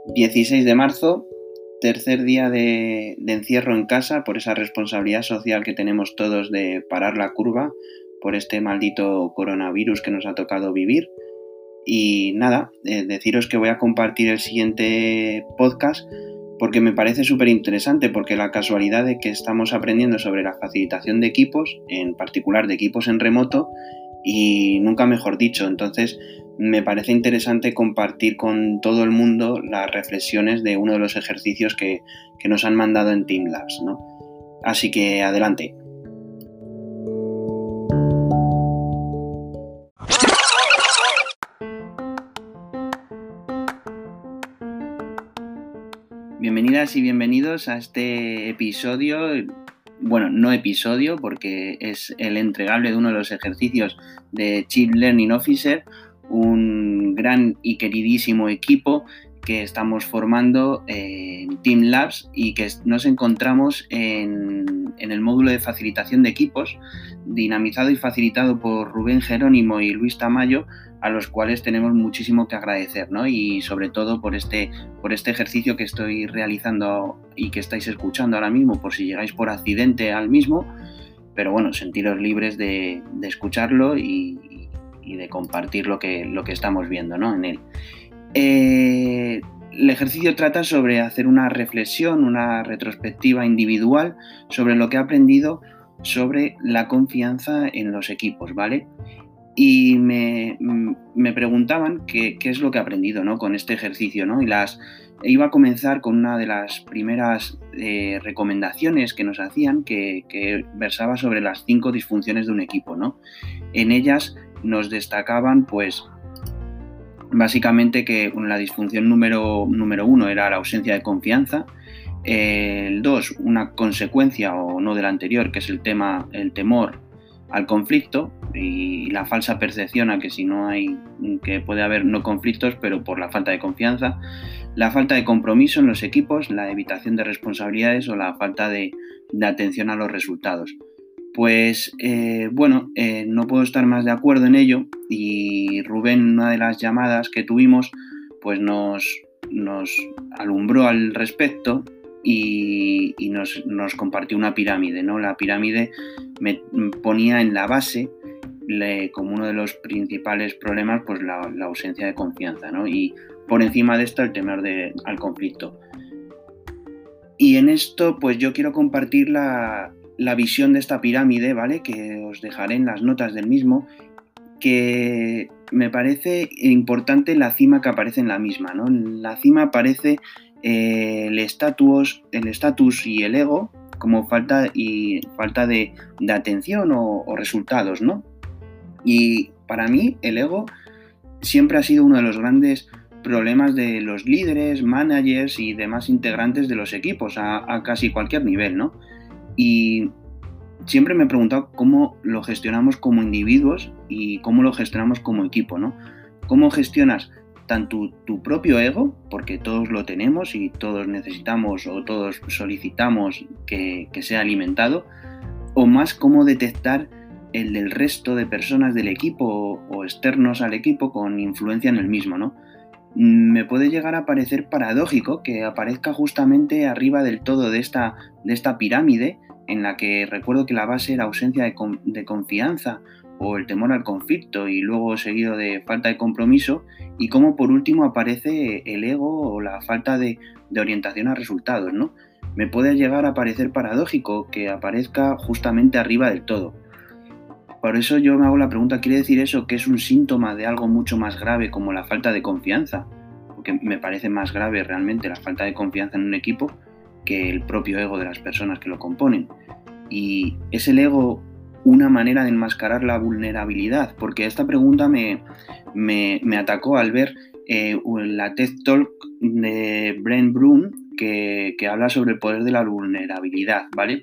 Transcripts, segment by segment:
16 de marzo, tercer día de encierro en casa por esa responsabilidad social que tenemos todos de parar la curva por este maldito coronavirus que nos ha tocado vivir. Y nada, deciros que voy a compartir el siguiente podcast porque me parece súper interesante, porque la casualidad de que estamos aprendiendo sobre la facilitación de equipos, en particular de equipos en remoto, y nunca mejor dicho. Entonces me parece interesante compartir con todo el mundo las reflexiones de uno de los ejercicios que nos han mandado en Teamlabs, ¿no? Así que adelante. Bienvenidas y bienvenidos a este episodio, bueno, no episodio porque es el entregable de uno de los ejercicios de Chief Learning Officer, un gran y queridísimo equipo que estamos formando en Teamlabs y que nos encontramos en el módulo de facilitación de equipos, dinamizado y facilitado por Rubén Jerónimo y Luis Tamayo, a los cuales tenemos muchísimo que agradecer, ¿no? Y sobre todo por este ejercicio que estoy realizando y que estáis escuchando ahora mismo, por si llegáis por accidente al mismo, pero bueno, sentiros libres de escucharlo y de compartir lo que estamos viendo, ¿no? En él. El ejercicio trata sobre hacer una reflexión, una retrospectiva individual sobre lo que he aprendido sobre la confianza en los equipos, ¿vale? Y me preguntaban qué es lo que he aprendido, ¿no? Con este ejercicio, ¿no? Y iba a comenzar con una de las primeras recomendaciones que nos hacían, que versaba sobre las 5 disfunciones de un equipo, ¿no? En ellas nos destacaban, pues, básicamente que la disfunción número 1 era la ausencia de confianza. El 2, una consecuencia o no de la anterior, que es el temor al conflicto y la falsa percepción a que si no hay, que puede haber no conflictos, pero por la falta de confianza. La falta de compromiso en los equipos, la evitación de responsabilidades o la falta de atención a los resultados. Pues no puedo estar más de acuerdo en ello, y Rubén, en una de las llamadas que tuvimos, pues nos alumbró al respecto y nos compartió una pirámide, ¿no? La pirámide me ponía en la base como uno de los principales problemas, pues la ausencia de confianza, ¿no? Y por encima de esto el temor al conflicto. Y en esto pues yo quiero compartir la visión de esta pirámide, ¿vale? Que os dejaré en las notas del mismo, que me parece importante la cima que aparece en la misma, ¿no? En la cima aparece el estatus y el ego como falta de atención o resultados, ¿no? Y para mí el ego siempre ha sido uno de los grandes problemas de los líderes, managers y demás integrantes de los equipos a casi cualquier nivel, ¿no? Y siempre me he preguntado cómo lo gestionamos como individuos y cómo lo gestionamos como equipo, ¿no? ¿Cómo gestionas tanto tu propio ego, porque todos lo tenemos y todos necesitamos o todos solicitamos que sea alimentado, o más cómo detectar el del resto de personas del equipo o externos al equipo con influencia en el mismo, ¿no? Me puede llegar a parecer paradójico que aparezca justamente arriba del todo de esta pirámide, en la que recuerdo que la base era ausencia de confianza o el temor al conflicto y luego seguido de falta de compromiso, y como por último aparece el ego o la falta de orientación a resultados, ¿no? Me puede llegar a parecer paradójico que aparezca justamente arriba del todo. Por eso yo me hago la pregunta, ¿quiere decir eso que es un síntoma de algo mucho más grave como la falta de confianza? Porque me parece más grave realmente la falta de confianza en un equipo que el propio ego de las personas que lo componen. Y es el ego una manera de enmascarar la vulnerabilidad, porque esta pregunta me atacó al ver la TED Talk de Brent Broom que habla sobre el poder de la vulnerabilidad, ¿vale?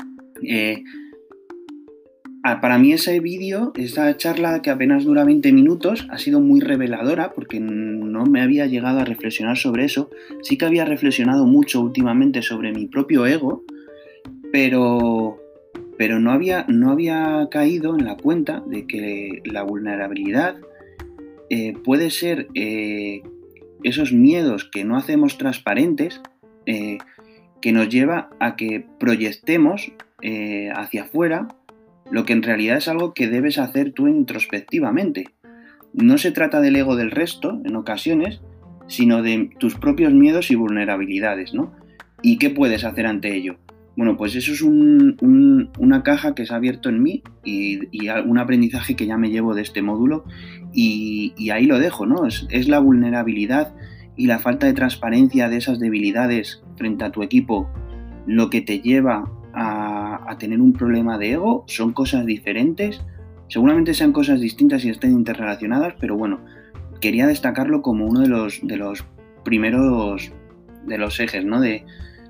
Para mí ese vídeo, esa charla que apenas dura 20 minutos, ha sido muy reveladora porque no me había llegado a reflexionar sobre eso. Sí que había reflexionado mucho últimamente sobre mi propio ego, pero no había caído en la cuenta de que la vulnerabilidad puede ser esos miedos que no hacemos transparentes, que nos lleva a que proyectemos hacia afuera lo que en realidad es algo que debes hacer tú introspectivamente. No se trata del ego del resto, en ocasiones, sino de tus propios miedos y vulnerabilidades, ¿no? ¿Y qué puedes hacer ante ello? Bueno, pues eso es una caja que se ha abierto en mí y un aprendizaje que ya me llevo de este módulo y ahí lo dejo, ¿no? Es la vulnerabilidad y la falta de transparencia de esas debilidades frente a tu equipo lo que te lleva a tener un problema de ego. Son cosas diferentes, seguramente sean cosas distintas y estén interrelacionadas, pero bueno, quería destacarlo como uno de los primeros de los ejes, ¿no? de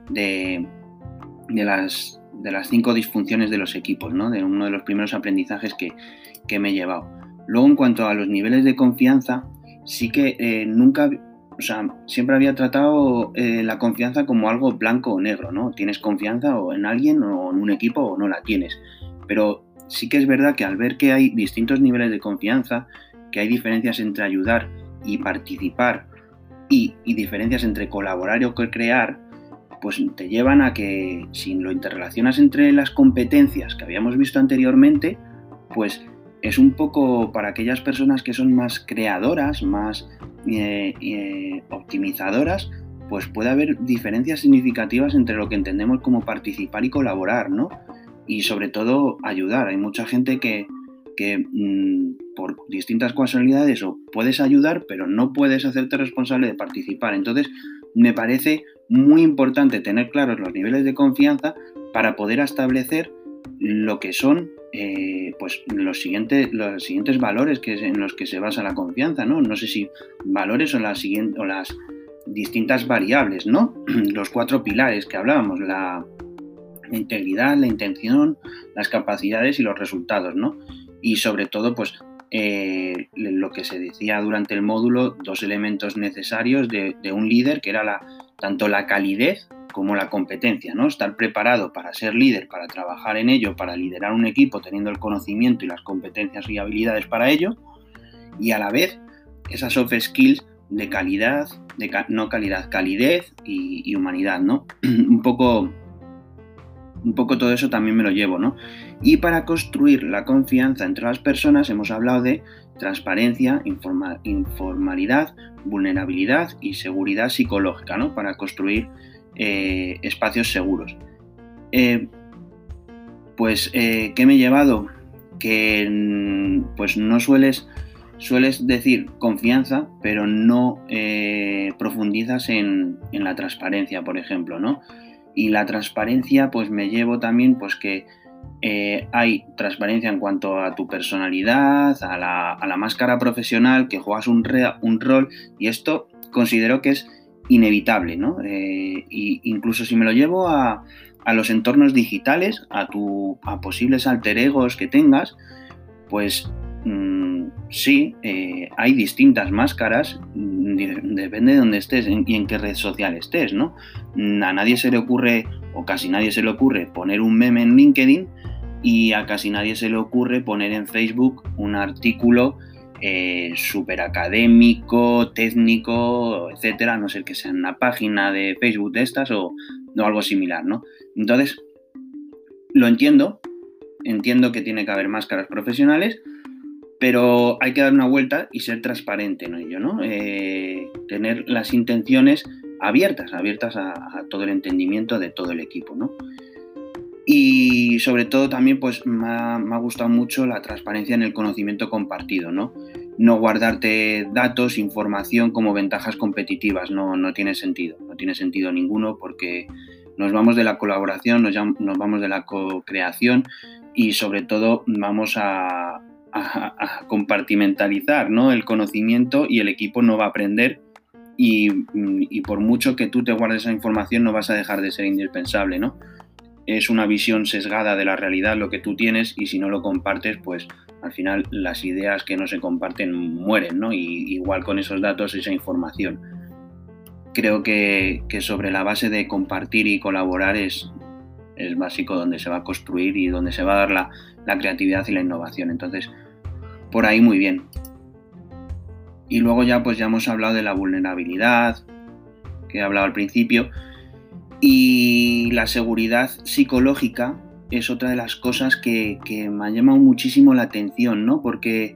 las 5 disfunciones de los equipos, ¿no? De uno de los primeros aprendizajes que me he llevado. Luego, en cuanto a los niveles de confianza, sí que siempre había tratado la confianza como algo blanco o negro, ¿no? Tienes confianza o en alguien o en un equipo o no la tienes. Pero sí que es verdad que al ver que hay distintos niveles de confianza, que hay diferencias entre ayudar y participar y diferencias entre colaborar o crear, pues te llevan a que si lo interrelacionas entre las competencias que habíamos visto anteriormente, pues es un poco para aquellas personas que son más creadoras, más optimizadoras, pues puede haber diferencias significativas entre lo que entendemos como participar y colaborar, ¿no? Y sobre todo ayudar. Hay mucha gente que por distintas casualidades o puedes ayudar, pero no puedes hacerte responsable de participar. Entonces, me parece muy importante tener claros los niveles de confianza para poder establecer lo que son pues los siguientes valores en los que se basa la confianza, ¿no? No sé si valores o las distintas variables, ¿no? Los 4 pilares que hablábamos, la integridad, la intención, las capacidades y los resultados, ¿no? Y sobre todo, pues lo que se decía durante el módulo, 2 elementos necesarios de un líder, que era tanto la calidez como la competencia, ¿no? Estar preparado para ser líder, para trabajar en ello, para liderar un equipo teniendo el conocimiento y las competencias y habilidades para ello, y a la vez esas soft skills de calidad, calidez y humanidad, ¿no? Un poco todo eso también me lo llevo, ¿no? Y para construir la confianza entre las personas hemos hablado de transparencia, informalidad, vulnerabilidad y seguridad psicológica, ¿no? Para construir espacios seguros. ¿Qué me he llevado? Que pues no sueles decir confianza, pero no profundizas en la transparencia, por ejemplo, ¿no? Y la transparencia, pues me llevo también pues que hay transparencia en cuanto a tu personalidad, a la máscara profesional, que juegas un rol, y esto considero que es inevitable, ¿no? Y incluso si me lo llevo a los entornos digitales, a posibles alter egos que tengas, pues sí, hay distintas máscaras, depende de dónde estés y en qué red social estés, ¿no? A nadie se le ocurre, o casi nadie se le ocurre, poner un meme en LinkedIn, y a casi nadie se le ocurre poner en Facebook un artículo súper académico, técnico, etcétera, a no ser que sea una página de Facebook de estas o algo similar, ¿no? Entonces, lo entiendo que tiene que haber máscaras profesionales, pero hay que dar una vuelta y ser transparente en ello, ¿no? Tener las intenciones abiertas a todo el entendimiento de todo el equipo, ¿no? Y sobre todo también pues me ha gustado mucho la transparencia en el conocimiento compartido, ¿no? No guardarte datos, información como ventajas competitivas, no tiene sentido ninguno, porque nos vamos de la colaboración, nos vamos de la co-creación y sobre todo vamos a compartimentalizar, ¿no? El conocimiento, y el equipo no va a aprender, y por mucho que tú te guardes esa información no vas a dejar de ser indispensable, ¿no? Es una visión sesgada de la realidad lo que tú tienes, y si no lo compartes, pues al final las ideas que no se comparten mueren, ¿no? Y igual con esos datos, esa información. Creo que sobre la base de compartir y colaborar es básico donde se va a construir y donde se va a dar la creatividad y la innovación. Entonces, por ahí muy bien. Y luego ya pues ya hemos hablado de la vulnerabilidad, que he hablado al principio, y la seguridad psicológica es otra de las cosas que me ha llamado muchísimo la atención, ¿no? Porque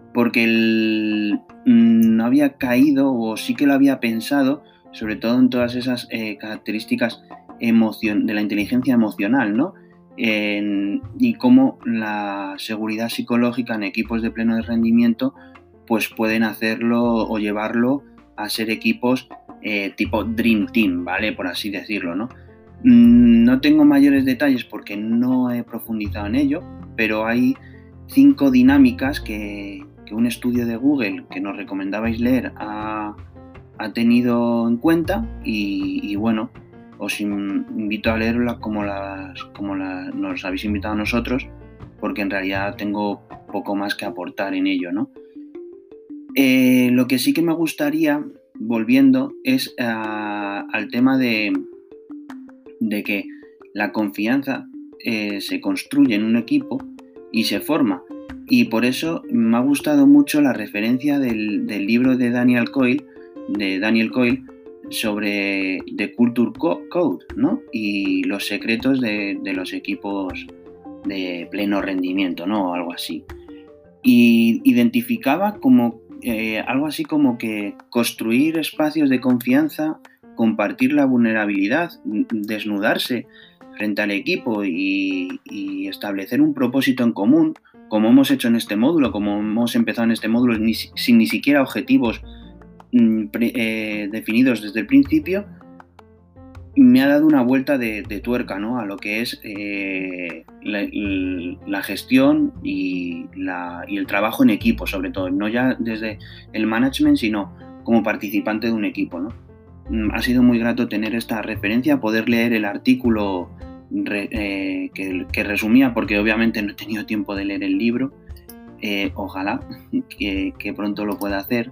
no había caído, o sí que lo había pensado, sobre todo en todas esas características de la inteligencia emocional, ¿no? Y cómo la seguridad psicológica en equipos de pleno rendimiento pues pueden hacerlo o llevarlo a ser equipos tipo Dream Team, ¿vale? Por así decirlo, ¿no? No tengo mayores detalles porque no he profundizado en ello, pero hay 5 dinámicas que un estudio de Google que nos recomendabais leer ha tenido en cuenta y bueno, os invito a leerlas como nos habéis invitado a nosotros, porque en realidad tengo poco más que aportar en ello, ¿no? Lo que sí que me gustaría, volviendo, es al tema de que la confianza se construye en un equipo y se forma. Y por eso me ha gustado mucho la referencia del libro de Daniel Coyle sobre The Culture Code, ¿no? Y los secretos de los equipos de pleno rendimiento, ¿no? O algo así. Y identificaba como algo así como que construir espacios de confianza, compartir la vulnerabilidad, desnudarse frente al equipo y establecer un propósito en común, como hemos hecho en este módulo, como hemos empezado en este módulo sin ni siquiera objetivos definidos desde el principio, me ha dado una vuelta de tuerca, ¿no? A lo que es la gestión y el trabajo en equipo, sobre todo, no ya desde el management, sino como participante de un equipo, ¿no? Ha sido muy grato tener esta referencia, poder leer el artículo que resumía, porque obviamente no he tenido tiempo de leer el libro. Ojalá que pronto lo pueda hacer.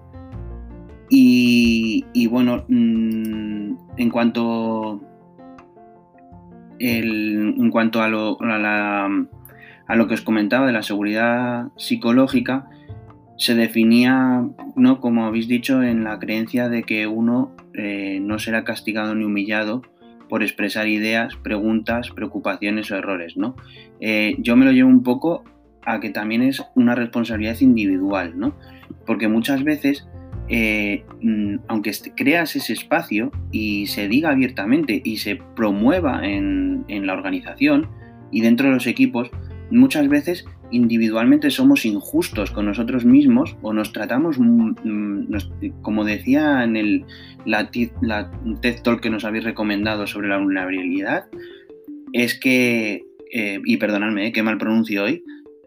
Y bueno, en cuanto a lo que os comentaba de la seguridad psicológica, se definía, ¿no?, como habéis dicho, en la creencia de que uno no será castigado ni humillado por expresar ideas, preguntas, preocupaciones o errores, ¿no? Yo me lo llevo un poco a que también es una responsabilidad individual, ¿no? Porque muchas veces aunque creas ese espacio y se diga abiertamente y se promueva en la organización y dentro de los equipos, muchas veces individualmente somos injustos con nosotros mismos o nos tratamos, como decía en la TED Talk que nos habéis recomendado sobre la vulnerabilidad, es que, y perdonadme, qué mal pronuncio hoy,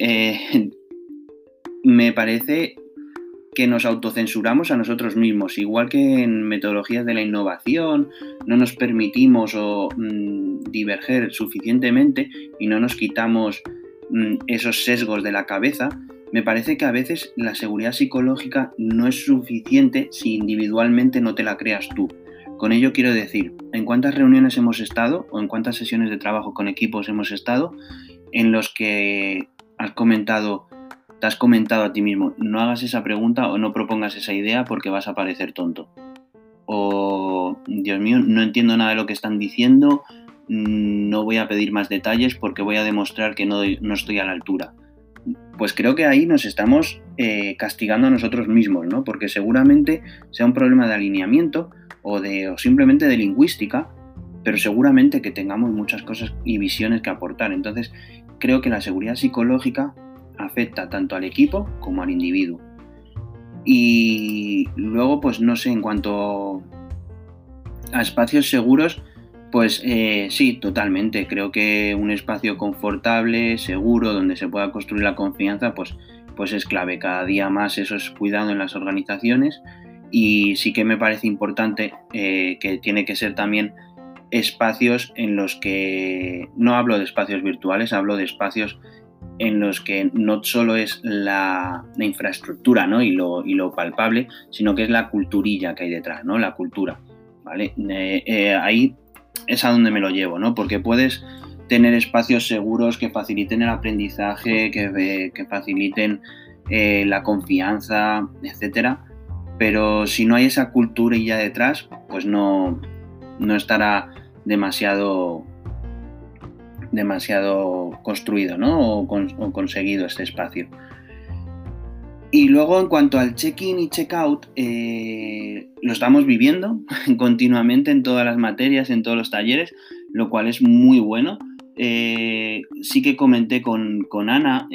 me parece que nos autocensuramos a nosotros mismos, igual que en metodologías de la innovación no nos permitimos diverger suficientemente y no nos quitamos esos sesgos de la cabeza. Me parece que a veces la seguridad psicológica no es suficiente si individualmente no te la creas tú. Con ello quiero decir, ¿en cuántas reuniones hemos estado o en cuántas sesiones de trabajo con equipos hemos estado en los que te has comentado a ti mismo, no hagas esa pregunta o no propongas esa idea porque vas a parecer tonto? O, Dios mío, no entiendo nada de lo que están diciendo, no voy a pedir más detalles porque voy a demostrar que no estoy a la altura. Pues creo que ahí nos estamos castigando a nosotros mismos, ¿no? Porque seguramente sea un problema de alineamiento o simplemente de lingüística, pero seguramente que tengamos muchas cosas y visiones que aportar. Entonces, creo que la seguridad psicológica afecta tanto al equipo como al individuo. Y luego, pues no sé, en cuanto a espacios seguros, pues sí, totalmente. Creo que un espacio confortable, seguro, donde se pueda construir la confianza, pues es clave. Cada día más eso es cuidado en las organizaciones y sí que me parece importante que tiene que ser también espacios en los que, no hablo de espacios virtuales, hablo de espacios en los que no solo es la infraestructura, ¿no?, y lo palpable, sino que es la culturilla que hay detrás, ¿no?, la cultura, ¿vale? Ahí es a donde me lo llevo, ¿no? Porque puedes tener espacios seguros que faciliten el aprendizaje, que faciliten la confianza, etcétera, pero si no hay esa cultura ya detrás, pues no estará demasiado construido, ¿no? o conseguido este espacio. Y luego, en cuanto al check-in y check-out, lo estamos viviendo continuamente en todas las materias, en todos los talleres, lo cual es muy bueno. Sí que comenté con Ana,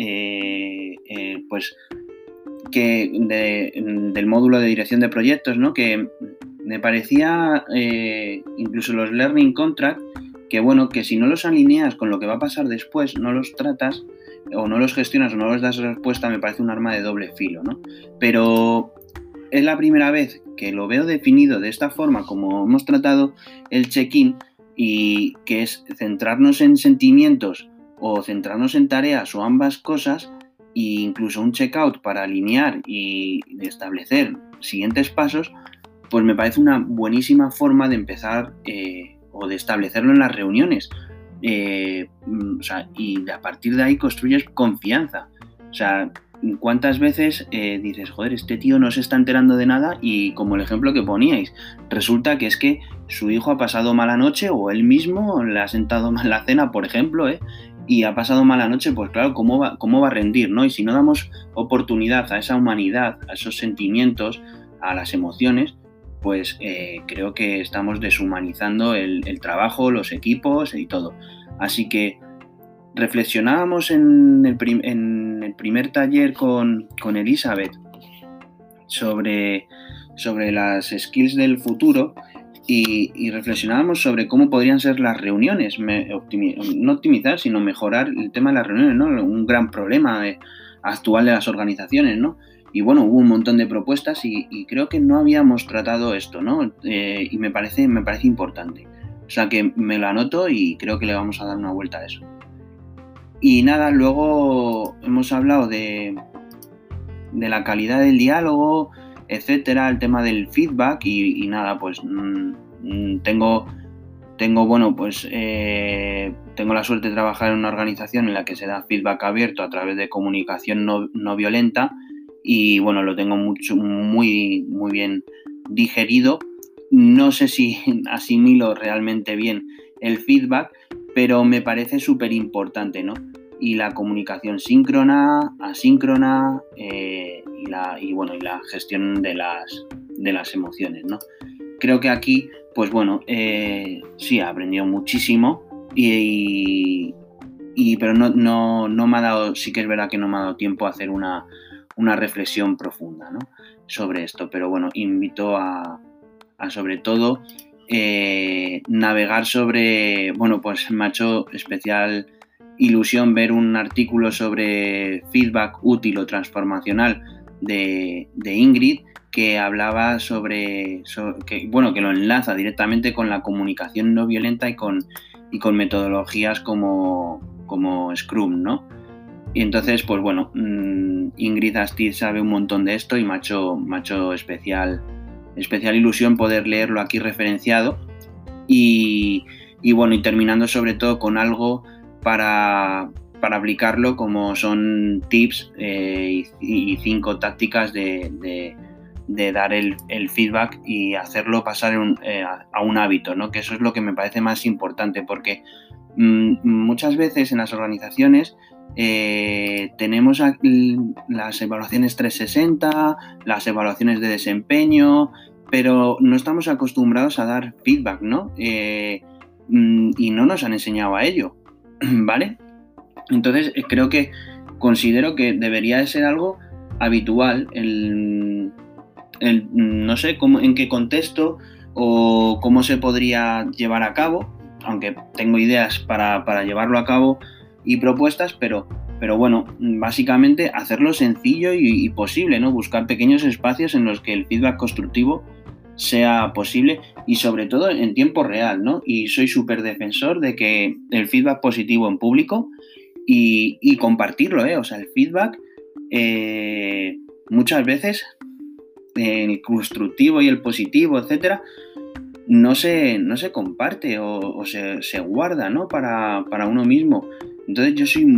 pues que del módulo de dirección de proyectos, ¿no? Que me parecía, incluso los learning contract, que bueno, que si no los alineas con lo que va a pasar después, no los tratas o no los gestionas o no les das respuesta, me parece un arma de doble filo, ¿no? Pero es la primera vez que lo veo definido de esta forma, como hemos tratado el check-in, y que es centrarnos en sentimientos o centrarnos en tareas o ambas cosas, e incluso un check-out para alinear y establecer siguientes pasos, pues me parece una buenísima forma de empezar o de establecerlo en las reuniones. O sea, y a partir de ahí construyes confianza. O sea, ¿cuántas veces dices, joder, este tío no se está enterando de nada? Y como el ejemplo que poníais, resulta que es que su hijo ha pasado mala noche o él mismo le ha sentado mal la cena, por ejemplo, y ha pasado mala noche, pues claro, ¿cómo va a rendir, ¿no? Y si no damos oportunidad a esa humanidad, a esos sentimientos, a las emociones, pues creo que estamos deshumanizando el trabajo, los equipos y todo. Así que reflexionábamos en el primer taller con Elizabeth sobre las skills del futuro y reflexionábamos sobre cómo podrían ser las reuniones, no optimizar, sino mejorar el tema de las reuniones, ¿no? Un gran problema actual de las organizaciones, ¿no? Y bueno, hubo un montón de propuestas y creo que no habíamos tratado esto, ¿no? Y me parece importante. O sea que me lo anoto y creo que le vamos a dar una vuelta a eso. Y nada, luego hemos hablado de la calidad del diálogo, etcétera, el tema del feedback y nada, pues tengo bueno, pues tengo la suerte de trabajar en una organización en la que se da feedback abierto a través de comunicación no violenta y bueno, lo tengo muy bien digerido. No sé si asimilo realmente bien el feedback, pero me parece súper importante, ¿no? Y la comunicación síncrona, asíncrona y la gestión de las emociones, ¿no? Creo que aquí, pues bueno, sí, he aprendido muchísimo pero no me ha dado, sí que es verdad que no me ha dado tiempo a hacer una reflexión profunda, ¿no? Sobre esto, pero bueno, invito a sobre todo navegar sobre, bueno, pues me ha hecho especial ilusión ver un artículo sobre feedback útil o transformacional de Ingrid, que hablaba sobre que lo enlaza directamente con la comunicación no violenta y con metodologías como Scrum, ¿no? Y entonces, pues bueno, Ingrid Astiz sabe un montón de esto y me ha hecho especial ilusión poder leerlo aquí referenciado y bueno, y terminando sobre todo con algo para aplicarlo, como son tips y 5 tácticas de dar el feedback y hacerlo pasar a un hábito, ¿no? Que eso es lo que me parece más importante, porque muchas veces en las organizaciones tenemos las evaluaciones 360, las evaluaciones de desempeño, pero no estamos acostumbrados a dar feedback, ¿no? Y no nos han enseñado a ello, ¿vale? Entonces considero que debería de ser algo habitual, no sé en qué contexto o cómo se podría llevar a cabo, aunque tengo ideas para llevarlo a cabo y propuestas, pero bueno, básicamente hacerlo sencillo y posible, ¿no? Buscar pequeños espacios en los que el feedback constructivo sea posible y sobre todo en tiempo real, ¿no? Y soy súper defensor de que el feedback positivo en público y compartirlo, o sea, el feedback muchas veces el constructivo y el positivo, etcétera, no se comparte o se guarda, ¿no? para uno mismo. Entonces yo soy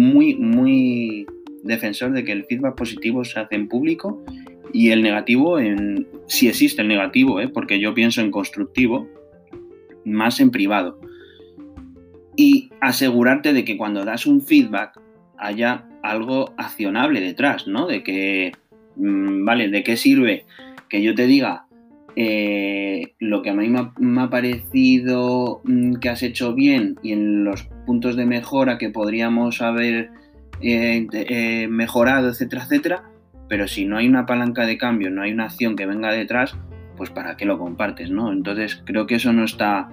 muy defensor de que el feedback positivo se hace en público y el negativo si existe el negativo, porque yo pienso en constructivo, más en privado. Y asegurarte de que cuando das un feedback haya algo accionable detrás, ¿no? De que, vale, ¿de qué sirve que yo te diga lo que a mí me ha parecido que has hecho bien y en los puntos de mejora que podríamos haber mejorado, etcétera, etcétera, pero si no hay una palanca de cambio, no hay una acción que venga detrás, pues ¿para qué lo compartes, no? Entonces creo que eso no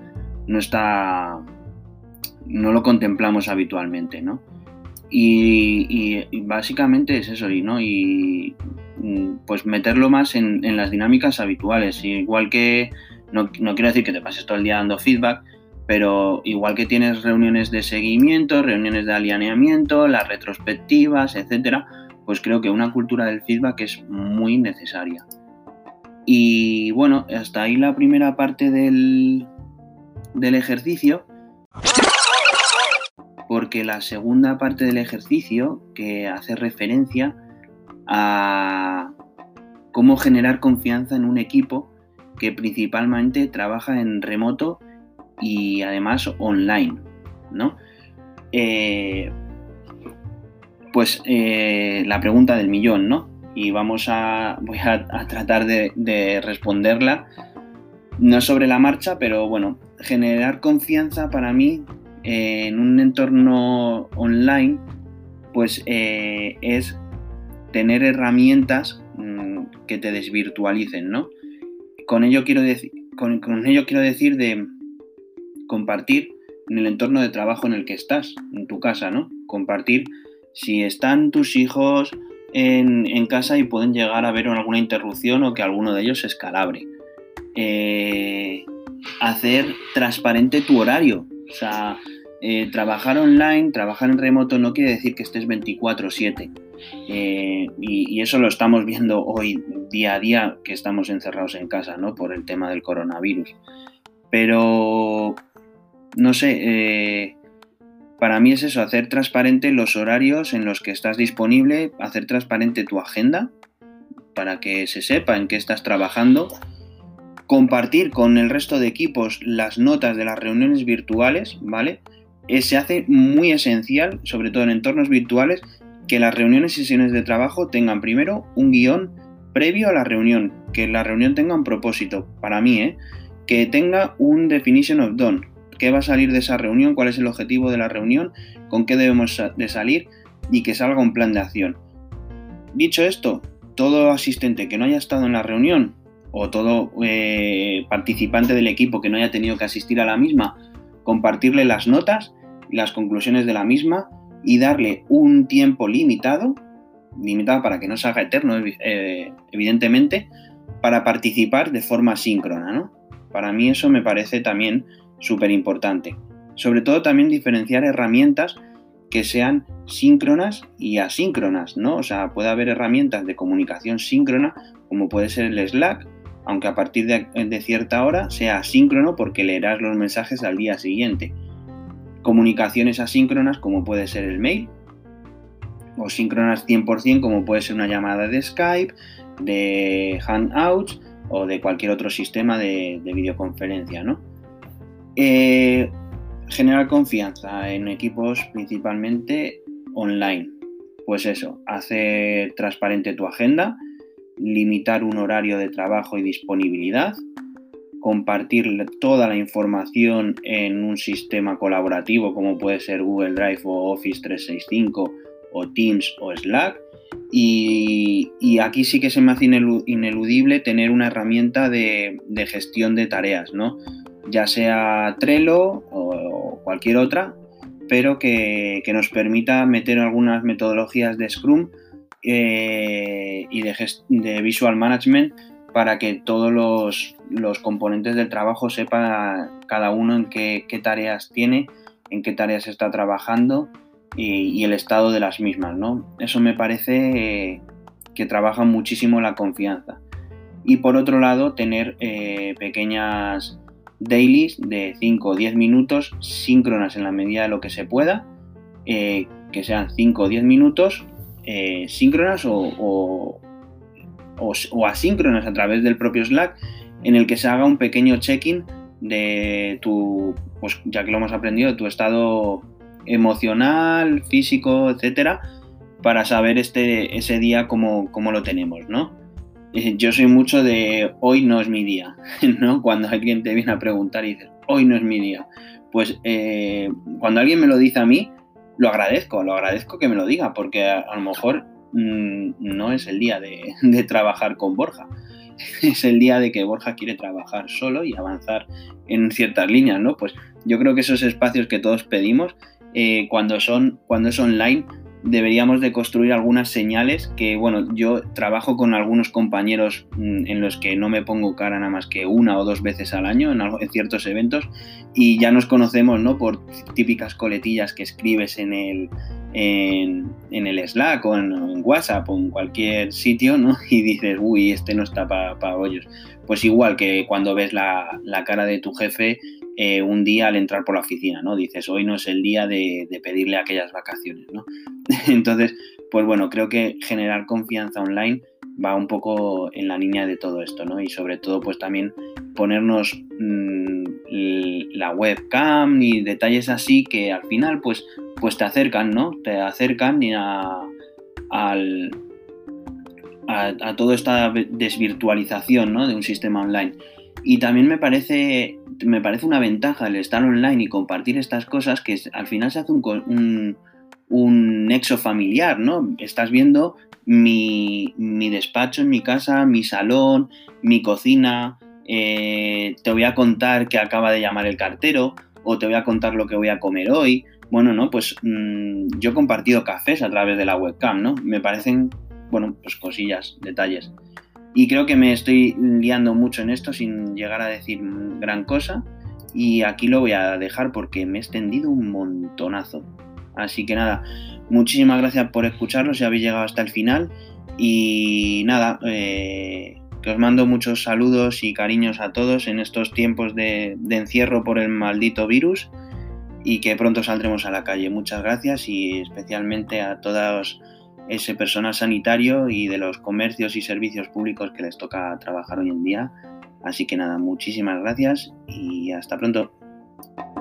lo contemplamos habitualmente, ¿no? Y básicamente es eso, y pues meterlo más en las dinámicas habituales. Igual que, no quiero decir que te pases todo el día dando feedback, pero igual que tienes reuniones de seguimiento, reuniones de alineamiento, las retrospectivas, etcétera, pues creo que una cultura del feedback es muy necesaria. Y bueno, hasta ahí la primera parte del ejercicio, porque la segunda parte del ejercicio, que hace referencia a cómo generar confianza en un equipo que principalmente trabaja en remoto y además online, ¿no? La pregunta del millón, ¿no? Y voy a tratar de responderla, no sobre la marcha, pero bueno, generar confianza para mí en un entorno online, pues es tener herramientas que te desvirtualicen, ¿no? Con ello quiero decir de compartir en el entorno de trabajo en el que estás, en tu casa, ¿no? Compartir si están tus hijos en casa y pueden llegar a ver alguna interrupción o que alguno de ellos se escalabre. Hacer transparente tu horario. O sea, trabajar online, trabajar en remoto no quiere decir que estés 24/7. Y eso lo estamos viendo hoy día a día, que estamos encerrados en casa, ¿no? Por el tema del coronavirus. Pero, no sé, para mí es eso, hacer transparente los horarios en los que estás disponible, hacer transparente tu agenda para que se sepa en qué estás trabajando, compartir con el resto de equipos las notas de las reuniones virtuales, ¿vale? Se hace muy esencial, sobre todo en entornos virtuales, que las reuniones y sesiones de trabajo tengan primero un guión previo a la reunión, que la reunión tenga un propósito, para mí, que tenga un definition of done, qué va a salir de esa reunión, cuál es el objetivo de la reunión, con qué debemos de salir y que salga un plan de acción. Dicho esto, todo asistente que no haya estado en la reunión o todo participante del equipo que no haya tenido que asistir a la misma, compartirle las notas y las conclusiones de la misma y darle un tiempo limitado para que no se haga eterno, evidentemente, para participar de forma síncrona, ¿no? Para mí eso me parece también súper importante. Sobre todo también diferenciar herramientas que sean síncronas y asíncronas, ¿no? O sea, puede haber herramientas de comunicación síncrona, como puede ser el Slack, aunque a partir de cierta hora sea asíncrono porque leerás los mensajes al día siguiente. Comunicaciones asíncronas, como puede ser el mail, o síncronas 100%, como puede ser una llamada de Skype, de Hangouts o de cualquier otro sistema de videoconferencia, ¿no? Generar confianza en equipos principalmente online. Pues eso, hacer transparente tu agenda, limitar un horario de trabajo y disponibilidad, compartir toda la información en un sistema colaborativo como puede ser Google Drive o Office 365 o Teams o Slack. Y aquí sí que se me hace ineludible tener una herramienta de gestión de tareas, ¿no? Ya sea Trello o cualquier otra, pero que nos permita meter algunas metodologías de Scrum y de Visual Management para que todos los componentes del trabajo sepa cada uno en qué tareas tiene, en qué tareas está trabajando y el estado de las mismas, ¿no? Eso me parece que trabaja muchísimo la confianza. Y por otro lado, tener pequeñas dailies de 5 o 10 minutos síncronas en la medida de lo que se pueda, que sean 5 o 10 minutos síncronas o o asíncronas a través del propio Slack, en el que se haga un pequeño check-in de tu, pues ya que lo hemos aprendido, de tu estado emocional, físico, etcétera, para saber ese día cómo lo tenemos, ¿no? Yo soy mucho de hoy no es mi día, ¿no? Cuando alguien te viene a preguntar y dices, hoy no es mi día. Pues cuando alguien me lo dice a mí, lo agradezco que me lo diga, porque a lo mejor no es el día de trabajar con Borja. Es el día de que Borja quiere trabajar solo y avanzar en ciertas líneas, ¿no? Pues yo creo que esos espacios que todos pedimos, cuando es online, deberíamos de construir algunas señales que, bueno, yo trabajo con algunos compañeros en los que no me pongo cara nada más que 1 o 2 veces al año en ciertos eventos, y ya nos conocemos, ¿no? Por típicas coletillas que escribes en el Slack o en WhatsApp o en cualquier sitio, ¿no? Y dices, uy, este no está para hoyos. Pues igual que cuando ves la cara de tu jefe un día al entrar por la oficina, ¿no? Dices, hoy no es el día de pedirle aquellas vacaciones, ¿no? Entonces, pues bueno, creo que generar confianza online va un poco en la línea de todo esto, ¿no? Y sobre todo, pues también ponernos la webcam y detalles así que al final, pues te acercan, ¿no? Te acercan a toda esta desvirtualización, ¿no? De un sistema online. Y también me parece una ventaja el estar online y compartir estas cosas, que al final se hace un nexo familiar, ¿no? Estás viendo mi despacho en mi casa, mi salón, mi cocina, te voy a contar que acaba de llamar el cartero, o te voy a contar lo que voy a comer hoy. Bueno, ¿no? Pues yo he compartido cafés a través de la webcam, ¿no? Me parecen, bueno, pues cosillas, detalles. Y creo que me estoy liando mucho en esto sin llegar a decir gran cosa, y aquí lo voy a dejar porque me he extendido un montonazo. Así que nada, muchísimas gracias por escucharlos si habéis llegado hasta el final, y nada, que os mando muchos saludos y cariños a todos en estos tiempos de encierro por el maldito virus, y que pronto saldremos a la calle. Muchas gracias, y especialmente a todos ese personal sanitario y de los comercios y servicios públicos que les toca trabajar hoy en día. Así que nada, muchísimas gracias y hasta pronto.